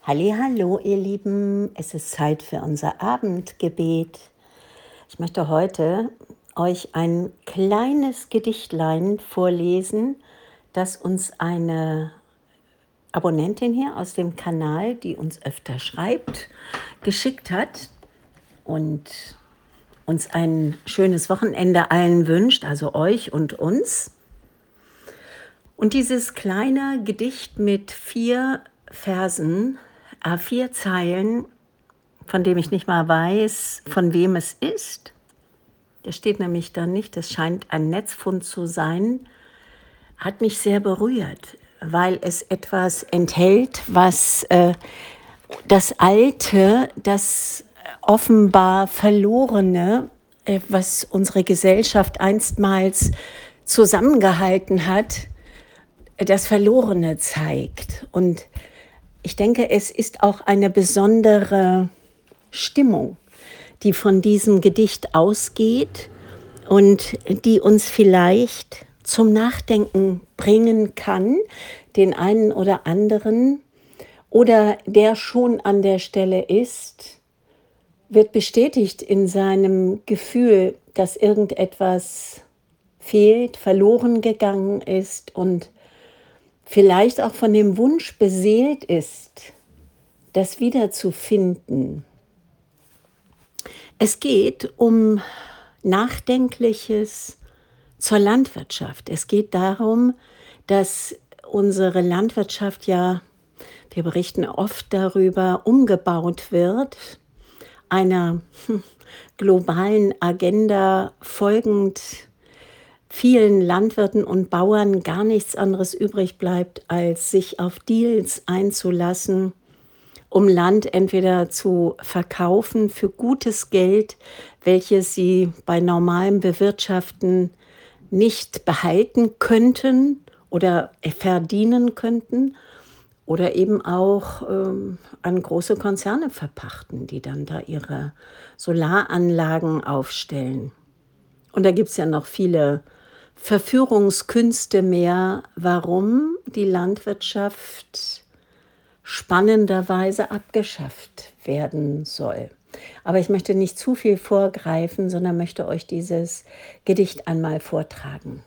Hallo, ihr Lieben, es ist Zeit für unser Abendgebet. Ich möchte heute euch ein kleines Gedichtlein vorlesen, das uns eine Abonnentin hier aus dem Kanal, die uns öfter schreibt, geschickt hat und uns ein schönes Wochenende allen wünscht, also euch und uns. Und dieses kleine Gedicht mit 4 Versen, 4 Zeilen, von dem ich nicht mal weiß, von wem es ist. Das steht nämlich da nicht, das scheint ein Netzfund zu sein, hat mich sehr berührt, weil es etwas enthält, was das Alte, das offenbar Verlorene, was unsere Gesellschaft einstmals zusammengehalten hat, das Verlorene zeigt. Und ich denke, es ist auch eine besondere Stimmung, die von diesem Gedicht ausgeht und die uns vielleicht zum Nachdenken bringen kann, den einen oder anderen, oder der schon an der Stelle ist, wird bestätigt in seinem Gefühl, dass irgendetwas fehlt, verloren gegangen ist und vielleicht auch von dem Wunsch beseelt ist, das wiederzufinden. Es geht um Nachdenkliches zur Landwirtschaft. Es geht darum, dass unsere Landwirtschaft ja, wir berichten oft darüber, umgebaut wird, einer globalen Agenda folgend vielen Landwirten und Bauern gar nichts anderes übrig bleibt, als sich auf Deals einzulassen, um Land entweder zu verkaufen für gutes Geld, welches sie bei normalem Bewirtschaften nicht behalten könnten oder verdienen könnten, oder eben auch an große Konzerne verpachten, die dann da ihre Solaranlagen aufstellen. Und da gibt es ja noch viele Verführungskünste mehr, warum die Landwirtschaft spannenderweise abgeschafft werden soll. Aber ich möchte nicht zu viel vorgreifen, sondern möchte euch dieses Gedicht einmal vortragen.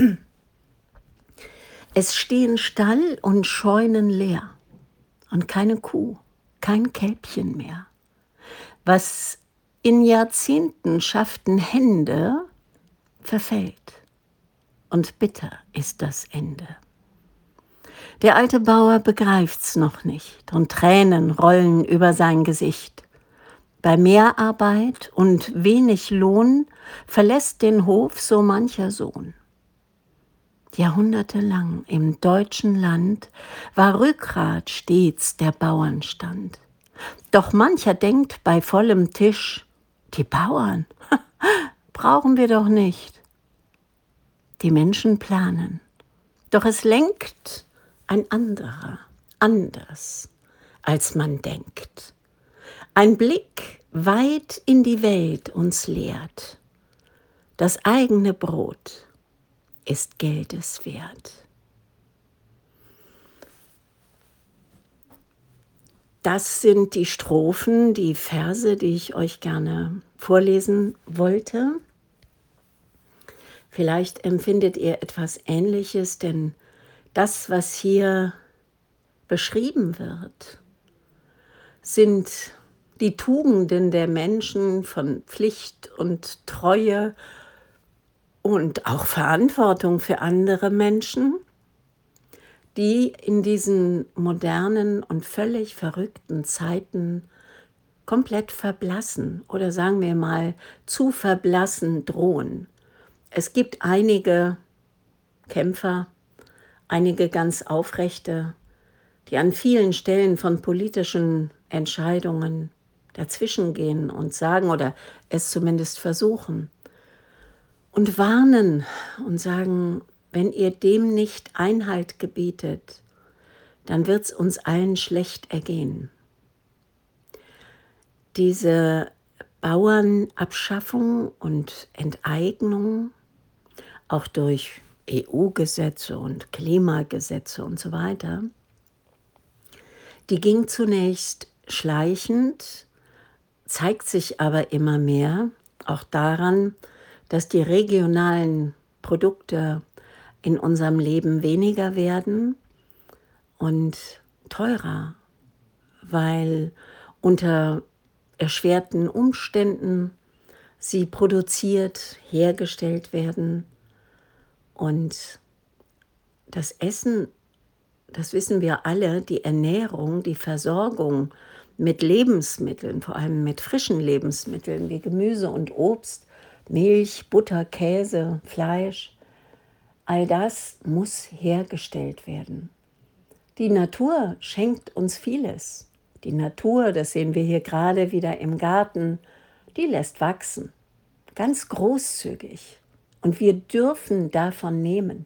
Es stehen Stall und Scheunen leer und keine Kuh, kein Kälbchen mehr. Was in Jahrzehnten schafften Hände, verfällt, und bitter ist das Ende. Der alte Bauer begreift's noch nicht und Tränen rollen über sein Gesicht. Bei Mehrarbeit und wenig Lohn verlässt den Hof so mancher Sohn. Jahrhundertelang im deutschen Land war Rückgrat stets der Bauernstand. Doch mancher denkt bei vollem Tisch, die Bauern brauchen wir doch nicht. Die Menschen planen, doch es lenkt ein anderer, anders, als man denkt. Ein Blick weit in die Welt uns lehrt. Das eigene Brot ist Geldes wert. Das sind die Strophen, die Verse, die ich euch gerne vorlesen wollte. Vielleicht empfindet ihr etwas Ähnliches, denn das, was hier beschrieben wird, sind die Tugenden der Menschen von Pflicht und Treue und auch Verantwortung für andere Menschen, die in diesen modernen und völlig verrückten Zeiten komplett verblassen oder sagen wir mal zu verblassen drohen. Es gibt einige Kämpfer, einige ganz Aufrechte, die an vielen Stellen von politischen Entscheidungen dazwischengehen und sagen oder es zumindest versuchen und warnen und sagen, wenn ihr dem nicht Einhalt gebietet, dann wird es uns allen schlecht ergehen. Diese Bauernabschaffung und Enteignung, auch durch EU-Gesetze und Klimagesetze und so weiter, Die ging zunächst schleichend, zeigt sich aber immer mehr auch daran, dass die regionalen Produkte in unserem Leben weniger werden und teurer, weil unter erschwerten Umständen sie produziert, hergestellt werden. Und das Essen, das wissen wir alle, die Ernährung, die Versorgung mit Lebensmitteln, vor allem mit frischen Lebensmitteln wie Gemüse und Obst, Milch, Butter, Käse, Fleisch, all das muss hergestellt werden. Die Natur schenkt uns vieles. Die Natur, das sehen wir hier gerade wieder im Garten, die lässt wachsen, ganz großzügig. Und wir dürfen davon nehmen.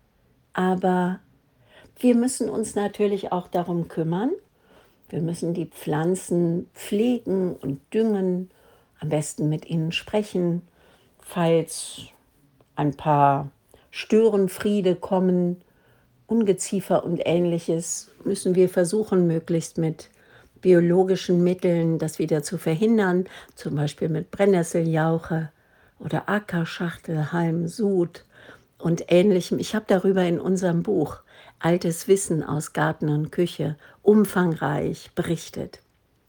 Aber wir müssen uns natürlich auch darum kümmern. Wir müssen die Pflanzen pflegen und düngen, am besten mit ihnen sprechen, falls ein paar Störenfriede kommen, Ungeziefer und Ähnliches, müssen wir versuchen, möglichst mit biologischen Mitteln das wieder zu verhindern, zum Beispiel mit Brennnesseljauche oder Ackerschachtelhalm, Sud und Ähnlichem. Ich habe darüber in unserem Buch Altes Wissen aus Garten und Küche umfangreich berichtet.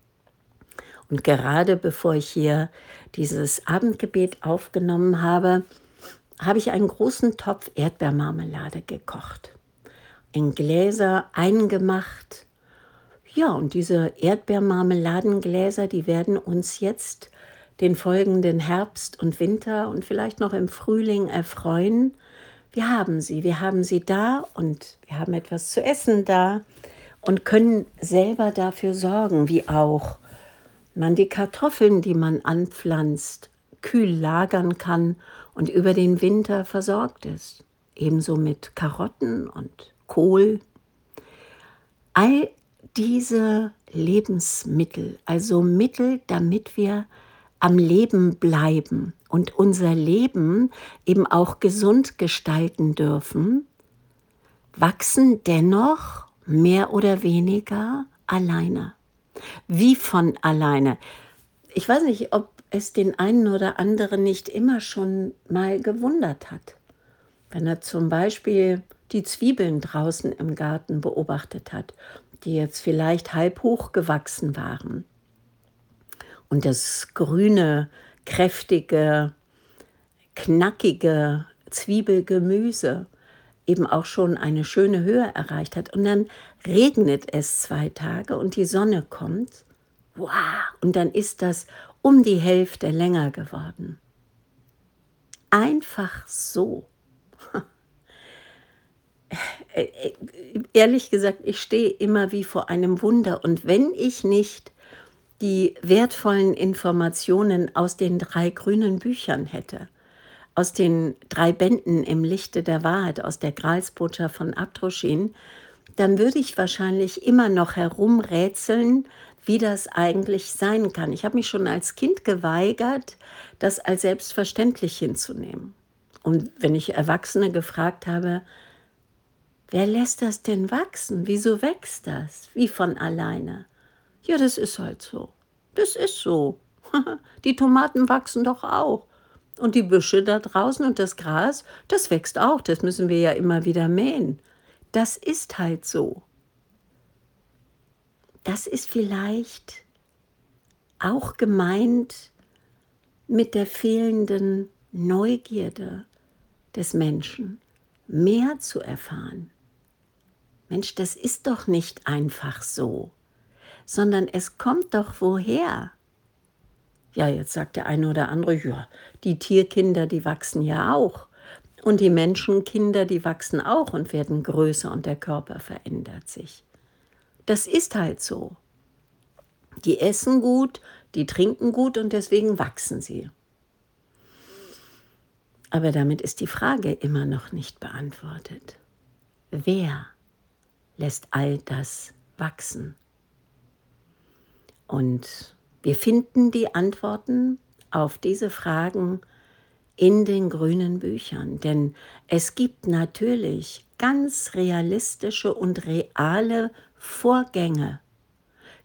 Und gerade bevor ich hier dieses Abendgebet aufgenommen habe, habe ich einen großen Topf Erdbeermarmelade gekocht, in Gläser eingemacht. Ja, und diese Erdbeermarmeladengläser, die werden uns jetzt den folgenden Herbst und Winter und vielleicht noch im Frühling erfreuen. Wir haben sie da und wir haben etwas zu essen da und können selber dafür sorgen, wie auch man die Kartoffeln, die man anpflanzt, kühl lagern kann und über den Winter versorgt ist. Ebenso mit Karotten und Kohl. All diese Lebensmittel, also Mittel, damit wir am Leben bleiben und unser Leben eben auch gesund gestalten dürfen, wachsen dennoch mehr oder weniger alleine. Wie von alleine. Ich weiß nicht, ob es den einen oder anderen nicht immer schon mal gewundert hat, wenn er zum Beispiel die Zwiebeln draußen im Garten beobachtet hat, die jetzt vielleicht halb hoch gewachsen waren und das grüne, kräftige, knackige Zwiebelgemüse eben auch schon eine schöne Höhe erreicht hat. Und dann regnet es 2 Tage und die Sonne kommt. Wow! Und dann ist das um die Hälfte länger geworden. Einfach so. Ehrlich gesagt, ich stehe immer wie vor einem Wunder. Und wenn ich nicht die wertvollen Informationen aus den 3 grünen Büchern hätte, aus den 3 Bänden im Lichte der Wahrheit, aus der Gralsbotschaft von Abdruschin, dann würde ich wahrscheinlich immer noch herumrätseln, wie das eigentlich sein kann. Ich habe mich schon als Kind geweigert, das als selbstverständlich hinzunehmen. Und wenn ich Erwachsene gefragt habe, wer lässt das denn wachsen? Wieso wächst das? Wie von alleine? Ja, das ist halt so. Das ist so. Die Tomaten wachsen doch auch. Und die Büsche da draußen und das Gras, das wächst auch. Das müssen wir ja immer wieder mähen. Das ist halt so. Das ist vielleicht auch gemeint mit der fehlenden Neugierde des Menschen, mehr zu erfahren. Mensch, das ist doch nicht einfach so, sondern es kommt doch woher? Ja, jetzt sagt der eine oder andere, ja, die Tierkinder, die wachsen ja auch. Und die Menschenkinder, die wachsen auch und werden größer und der Körper verändert sich. Das ist halt so. Die essen gut, die trinken gut und deswegen wachsen sie. Aber damit ist die Frage immer noch nicht beantwortet. Wer lässt all das wachsen? Und wir finden die Antworten auf diese Fragen in den grünen Büchern, denn es gibt natürlich ganz realistische und reale Vorgänge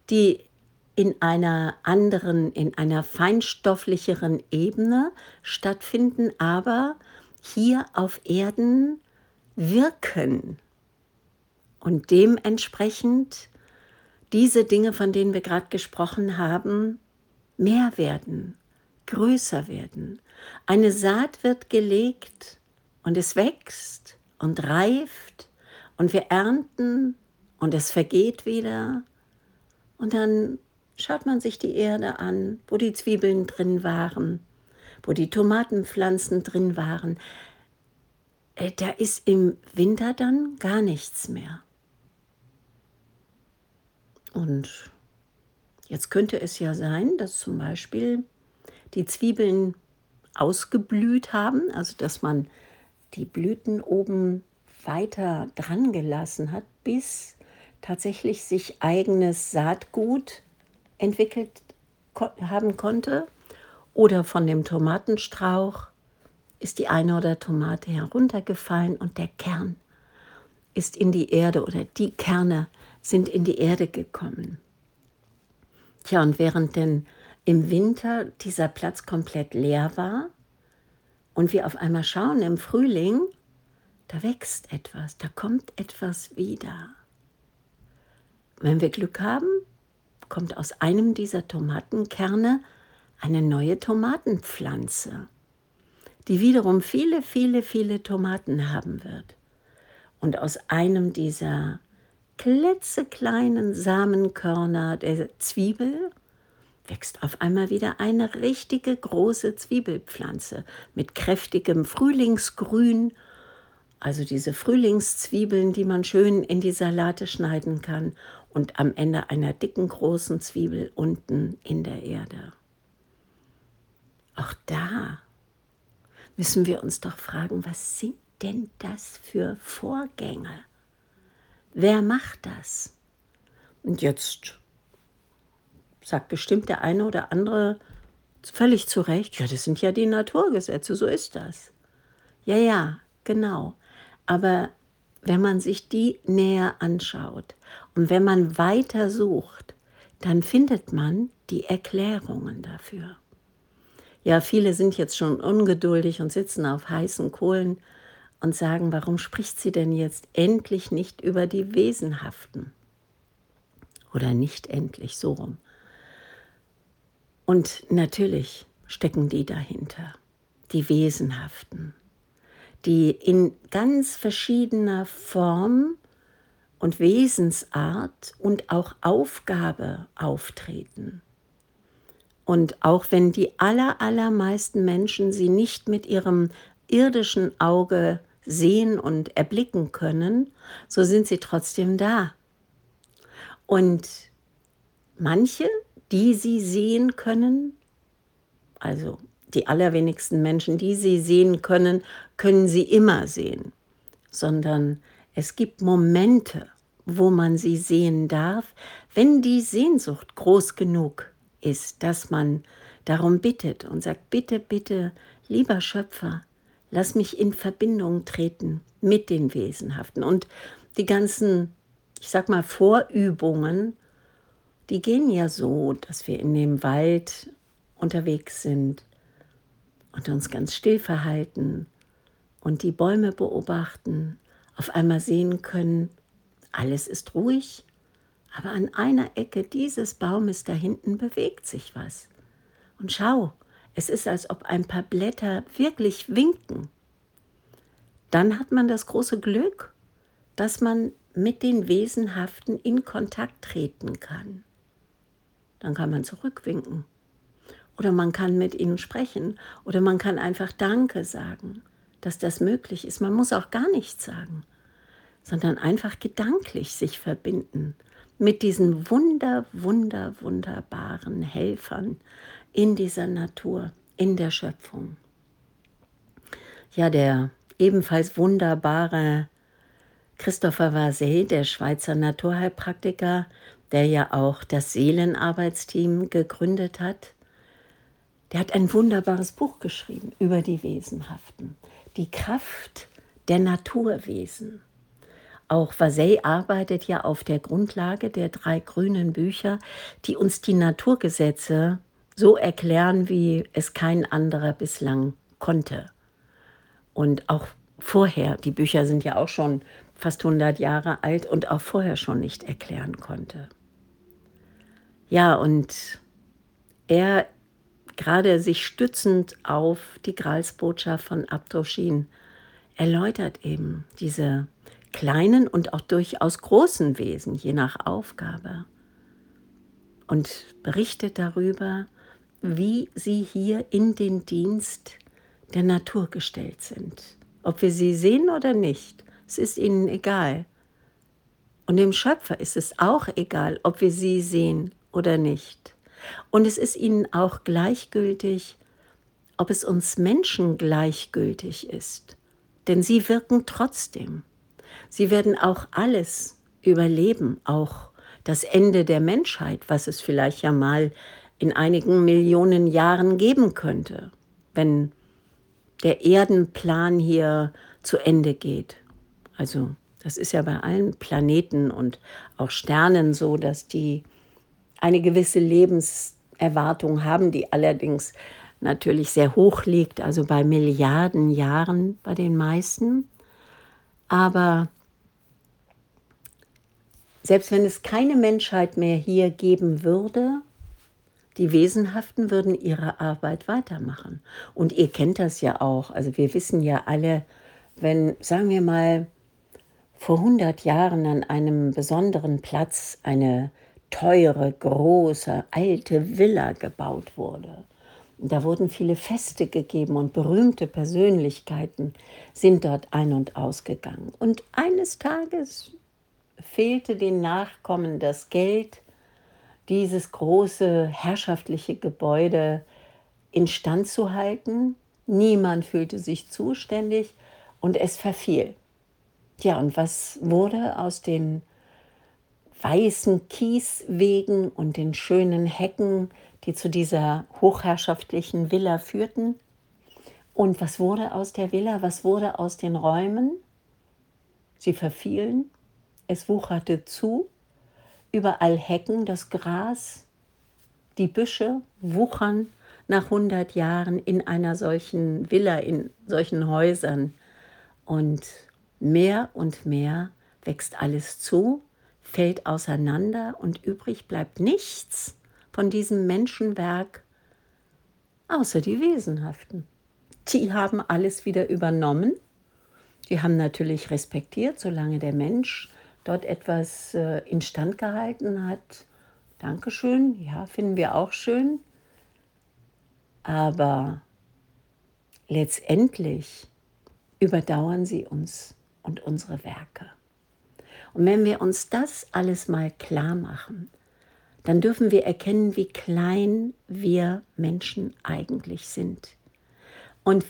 die in einer anderen, in einer feinstofflicheren Ebene stattfinden, aber hier auf Erden wirken und dementsprechend diese Dinge, von denen wir gerade gesprochen haben, mehr werden, größer werden. Eine Saat wird gelegt und es wächst und reift und wir ernten und es vergeht wieder. Und dann schaut man sich die Erde an, wo die Zwiebeln drin waren, wo die Tomatenpflanzen drin waren. Da ist im Winter dann gar nichts mehr. Und jetzt könnte es ja sein, dass zum Beispiel die Zwiebeln ausgeblüht haben, also dass man die Blüten oben weiter dran gelassen hat, bis tatsächlich sich eigenes Saatgut entwickelt haben konnte. Oder von dem Tomatenstrauch ist die eine oder Tomate heruntergefallen und der Kern ist in die Erde oder die Kerne sind in die Erde gekommen. Tja, und während denn im Winter dieser Platz komplett leer war und wir auf einmal schauen im Frühling, da wächst etwas, da kommt etwas wieder. Wenn wir Glück haben, kommt aus einem dieser Tomatenkerne eine neue Tomatenpflanze, die wiederum viele, viele, viele Tomaten haben wird. Und aus einem dieser klitzekleinen Samenkörner der Zwiebel wächst auf einmal wieder eine richtige große Zwiebelpflanze mit kräftigem Frühlingsgrün, also diese Frühlingszwiebeln, die man schön in die Salate schneiden kann und am Ende einer dicken großen Zwiebel unten in der Erde. Auch da müssen wir uns doch fragen, was sind denn das für Vorgänge? Wer macht das? Und jetzt sagt bestimmt der eine oder andere völlig zu Recht, ja, das sind ja die Naturgesetze, so ist das. Ja, ja, genau. Aber wenn man sich die näher anschaut und wenn man weiter sucht, dann findet man die Erklärungen dafür. Ja, viele sind jetzt schon ungeduldig und sitzen auf heißen Kohlen und sagen, warum spricht sie denn jetzt endlich nicht über die Wesenhaften? Oder nicht endlich, so rum. Und natürlich stecken die dahinter, die Wesenhaften, die in ganz verschiedener Form und Wesensart und auch Aufgabe auftreten. Und auch wenn die allermeisten Menschen sie nicht mit ihrem irdischen Auge sehen und erblicken können, so sind sie trotzdem da. Und manche, die sie sehen können, also die allerwenigsten Menschen, die sie sehen können, können sie immer sehen, sondern es gibt Momente, wo man sie sehen darf, wenn die Sehnsucht groß genug ist, dass man darum bittet und sagt, bitte, bitte, lieber Schöpfer, lass mich in Verbindung treten mit den Wesenhaften. Und die ganzen, ich sag mal, Vorübungen, die gehen ja so, dass wir in dem Wald unterwegs sind und uns ganz still verhalten und die Bäume beobachten, auf einmal sehen können, alles ist ruhig, aber an einer Ecke dieses Baumes da hinten bewegt sich was. Und schau, es ist, als ob ein paar Blätter wirklich winken. Dann hat man das große Glück, dass man mit den Wesenhaften in Kontakt treten kann. Dann kann man zurückwinken. Oder man kann mit ihnen sprechen. Oder man kann einfach Danke sagen, dass das möglich ist. Man muss auch gar nichts sagen, sondern einfach gedanklich sich verbinden mit diesen wunderbaren Helfern in dieser Natur, in der Schöpfung. Ja, der ebenfalls wunderbare Christopher Vasey, der Schweizer Naturheilpraktiker, der ja auch das Seelenarbeitsteam gegründet hat, der hat ein wunderbares Buch geschrieben über die Wesenhaften, die Kraft der Naturwesen. Auch Vasey arbeitet ja auf der Grundlage der 3 grünen Bücher, die uns die Naturgesetze so erklären, wie es kein anderer bislang konnte. Und auch vorher, die Bücher sind ja auch schon fast 100 Jahre alt und auch vorher schon nicht erklären konnte. Ja, und er, gerade sich stützend auf die Gralsbotschaft von Abdoshin, erläutert eben diese kleinen und auch durchaus großen Wesen, je nach Aufgabe, und berichtet darüber, wie sie hier in den Dienst der Natur gestellt sind. Ob wir sie sehen oder nicht, es ist ihnen egal. Und dem Schöpfer ist es auch egal, ob wir sie sehen oder nicht. Und es ist ihnen auch gleichgültig, ob es uns Menschen gleichgültig ist. Denn sie wirken trotzdem. Sie werden auch alles überleben, auch das Ende der Menschheit, was es vielleicht ja mal in einigen Millionen Jahren geben könnte, wenn der Erdenplan hier zu Ende geht. Also das ist ja bei allen Planeten und auch Sternen so, dass die eine gewisse Lebenserwartung haben, die allerdings natürlich sehr hoch liegt, also bei Milliarden Jahren bei den meisten. Aber selbst wenn es keine Menschheit mehr hier geben würde, die Wesenhaften würden ihre Arbeit weitermachen. Und ihr kennt das ja auch. Also wir wissen ja alle, wenn, sagen wir mal, vor 100 Jahren an einem besonderen Platz eine teure, große, alte Villa gebaut wurde. Und da wurden viele Feste gegeben und berühmte Persönlichkeiten sind dort ein- und ausgegangen. Und eines Tages fehlte den Nachkommen das Geld, dieses große herrschaftliche Gebäude instand zu halten. Niemand fühlte sich zuständig und es verfiel. Ja, und was wurde aus den weißen Kieswegen und den schönen Hecken, die zu dieser hochherrschaftlichen Villa führten? Und was wurde aus der Villa? Was wurde aus den Räumen? Sie verfielen, es wucherte zu, überall Hecken, das Gras, die Büsche wuchern nach 100 Jahren in einer solchen Villa, in solchen Häusern. Und mehr wächst alles zu, fällt auseinander und übrig bleibt nichts von diesem Menschenwerk, außer die Wesenhaften. Die haben alles wieder übernommen. Die haben natürlich respektiert, solange der Mensch dort etwas instand gehalten hat. Dankeschön, ja, finden wir auch schön. Aber letztendlich überdauern sie uns und unsere Werke. Und wenn wir uns das alles mal klar machen, dann dürfen wir erkennen, wie klein wir Menschen eigentlich sind und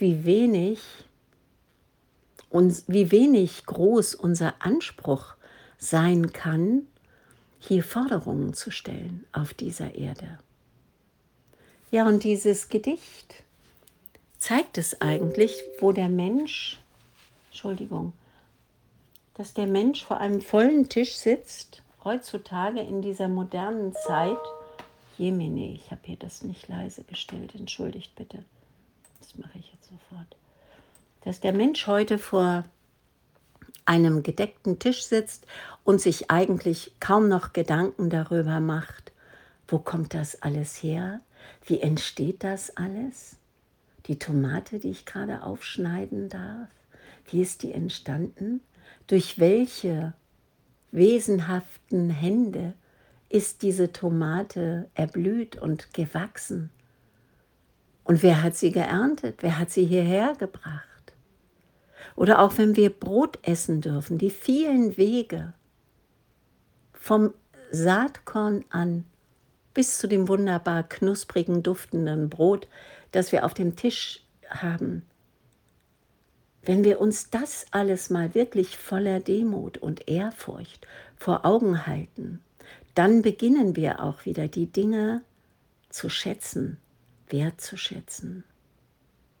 wie wenig groß unser Anspruch sein kann, hier Forderungen zu stellen auf dieser Erde. Ja, und dieses Gedicht zeigt es eigentlich, wo der Mensch, Entschuldigung, dass der Mensch vor einem vollen Tisch sitzt, heutzutage in dieser modernen Zeit. Jemine, ich habe hier das nicht leise gestellt, entschuldigt bitte. Das mache ich jetzt sofort. Dass der Mensch heute vor einem gedeckten Tisch sitzt und sich eigentlich kaum noch Gedanken darüber macht, wo kommt das alles her? Wie entsteht das alles? Die Tomate, die ich gerade aufschneiden darf, wie ist die entstanden? Durch welche wesenhaften Hände ist diese Tomate erblüht und gewachsen? Und wer hat sie geerntet? Wer hat sie hierher gebracht? Oder auch wenn wir Brot essen dürfen, die vielen Wege vom Saatkorn an bis zu dem wunderbar knusprigen, duftenden Brot, das wir auf dem Tisch haben. Wenn wir uns das alles mal wirklich voller Demut und Ehrfurcht vor Augen halten, dann beginnen wir auch wieder die Dinge zu schätzen, wertzuschätzen.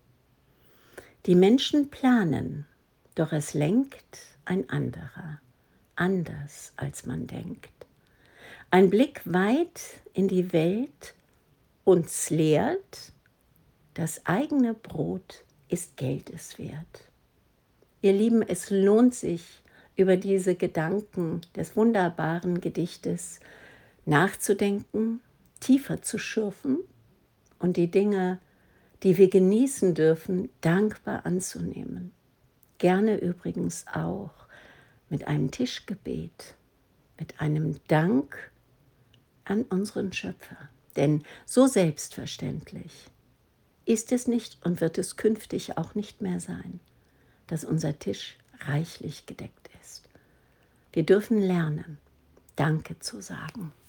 Die Menschen planen, doch es lenkt ein anderer. anders, als man denkt. Ein Blick weit in die Welt uns lehrt, das eigene Brot ist Geldes wert. Ihr Lieben, es lohnt sich, über diese Gedanken des wunderbaren Gedichtes nachzudenken, tiefer zu schürfen und die Dinge, die wir genießen dürfen, dankbar anzunehmen. Gerne übrigens auch mit einem Tischgebet, mit einem Dank an unseren Schöpfer. Denn so selbstverständlich ist es nicht und wird es künftig auch nicht mehr sein, dass unser Tisch reichlich gedeckt ist. Wir dürfen lernen, Danke zu sagen.